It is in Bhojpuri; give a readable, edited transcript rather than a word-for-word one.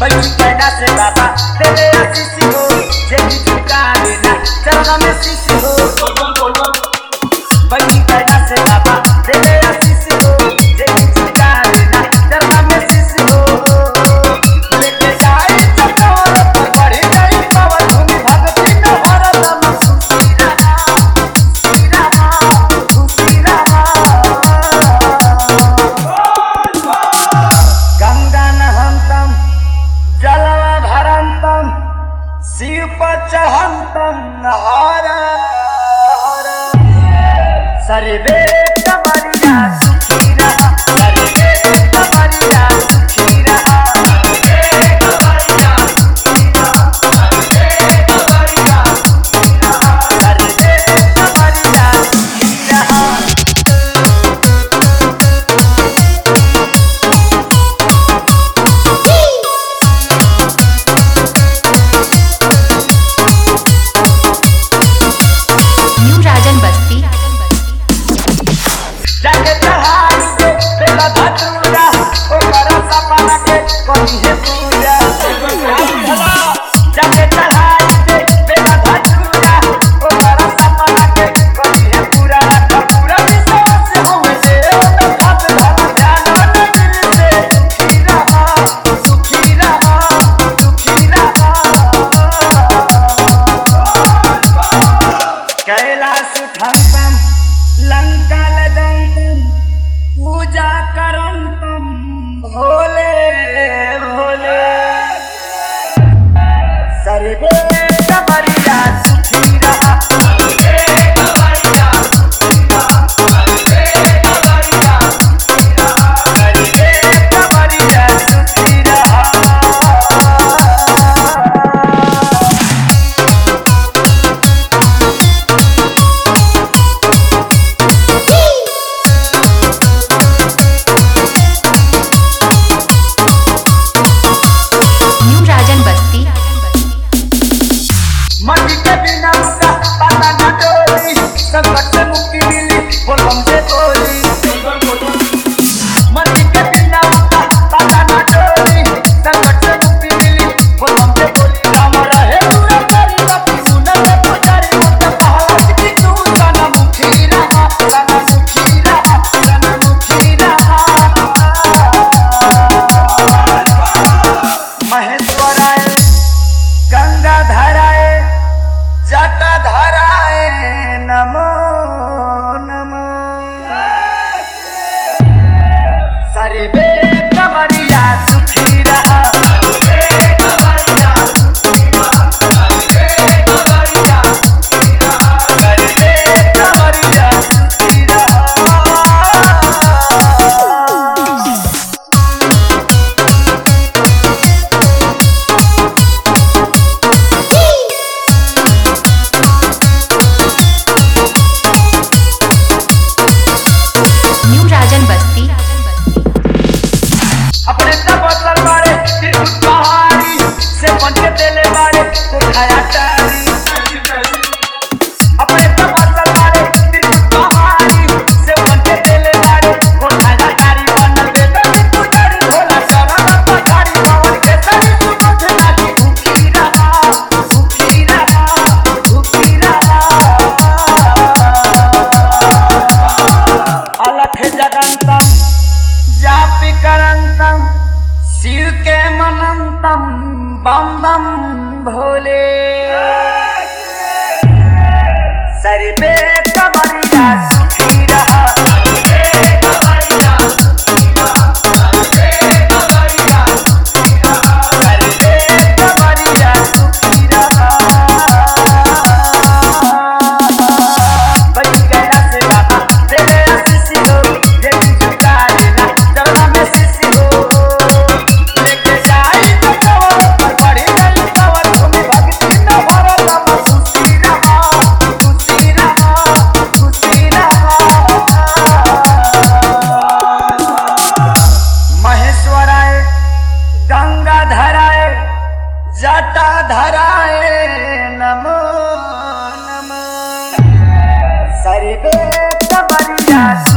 बैठी कैला से बाबा तेरे आशीष हो जेगी झुका देना चरणों में शीश हो बैठी कैला से बाबा तेरे आशीष हो जेगी झुका देना चरणों में शीश हो लेके जाए चटोर पर बढ़ी जाए पवन भूमि भक्ति में हरदम खुशी रहा गंगा नहंतम जलवा भरंतम शिव पर चढ़ंतम हर हर सर्वे कमरिया सुखी रहा सर्वे कमरिया सुखी रहा सर्वे कमरिया सुखी रहा सर्वे कमरिया सुखी रहा सर्वे कमरिया सुखी रहा। जाके चढ़ाई से बेला धतूरा ओकरा सपना के करी है पूजा जाके चढ़ाई से बेला धतूरा ओकरा सपना के करी है पूरा पूरा विश्वास से होवे से तो घात धर ध्यान मन दिल से सुखी रहा कैलाश उठंतम लंका लदंतम पूजा करंतम भोले भोले सर्वे कमरिया सुखी रहा सर्वे कमरिया सुखी रहा सर्वे कमरिया सुखी रहा सर्वे कमरिया सुखी रहा। मटी के बिना उसका पता न डोली संकट से मुक्ति मिली बोलबम से बोली मटी के बिना उसका पता न डोली संकट से मुक्ति मिली बोलबम से बोली राम रहे पूरा परिवार मुन्ना से पुजारी मत पहला की तू सना मुखी रहा सना मुखी रहा सना मुखी रहा। महेश्वराय गंगा धराए जटा धराए नमो नमो सर्वे कमरिया सुखी रहा सर्वे कमरिया सुखी रहा सर्वे कमरिया सुखी रहा सर्वे कमरिया सुखी रहा। अपने तपस्या बारे त्रिभुज पहाड़ी से बन के देले बारे उठाया टारी अपने तपस्या बारे त्रिभुज पहाड़ी से बन के देले बारे उठाया टारी बनल बेटा पुजारी भोला शरण पधारी भवन के सरी सुमथ लागी भूखी रहा अलख जगंतम जापि करंतम शिव के मनंतम बम बम भोले सर्वे कमरिया सुखी रहा सर्वे कमरिया सुखी रहा सर्वे कमरिया सुखी रहा सर्वे कमरिया सुखी रहा। बैठ गया से बाबा तेरे आशीष हो जेगी झुका देना चरणों में शीश हो लेके जाए चटोर पर बढ़ी जाए पवन भूमि भक्ति में हरदम खुशी रहा महेश्वराय गंगा धराए जटा धराए नमो नमो सर्वे कमरिया